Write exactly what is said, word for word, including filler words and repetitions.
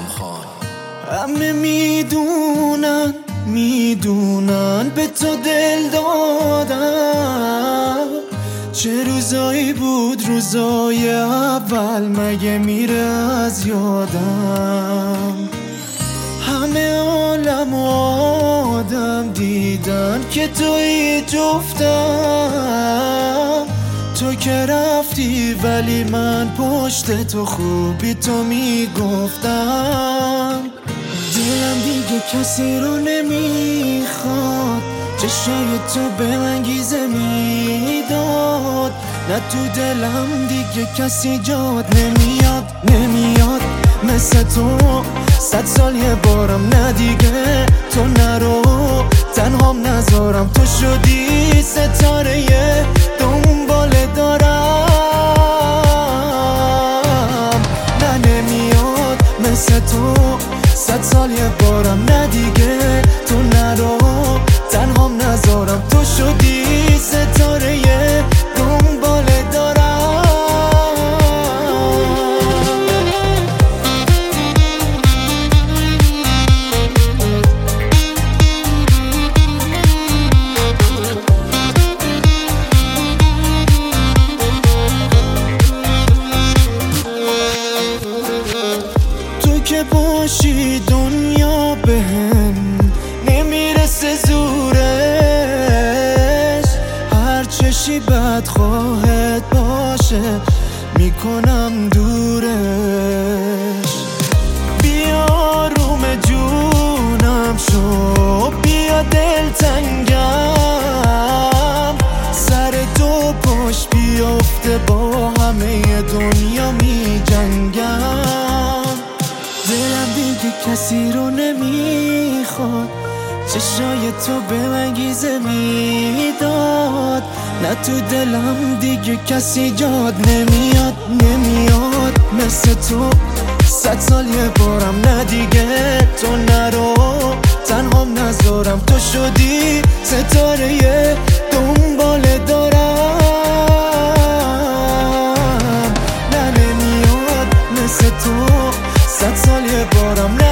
خان. همه میدونن میدونن به تو دل دادم، چه روزایی بود روزای اول، مگه میره از یادم. همه عالم و آدم دیدن که توی جفتم، تو که رفتی ولی من پشت تو خوبی تو میگفتم. دلم دیگه کسی رو نمیخواد، چشای تو به انگیزه میداد، نه تو دلم دیگه کسی جاد نمیاد نمیاد مثل تو. صد سال یه بارم نه دیگه تو نرو، تنهام نذارم، تو شدی ستاره دنبال دارم. نه نمیاد مثل تو، صد سال یه بارم نه دیگه تو نرو، تنهام نذارم، تو شدی ستاره دنبال دارم. تو که باشی دنیا بهم نمیرسه زورش، هر چشی بدخواهت باشه میکنم دورش. بیا روم جونم شو، بیا دلتنگم، سر دو پاش بیافته با همه دنیا می جنگم. دلم دیگه کسی رو نمیخواد، چشای تو به انگیزه میداد، نه تو دلم دیگه کسی جاد نمیاد نمیاد مثل تو. صد سال یه بارم نه دیگه تو نرو، تنهام نذارم، تو شدی ستاره دنبال دارم. نه نمیاد مثل تو، صد سال یه بارم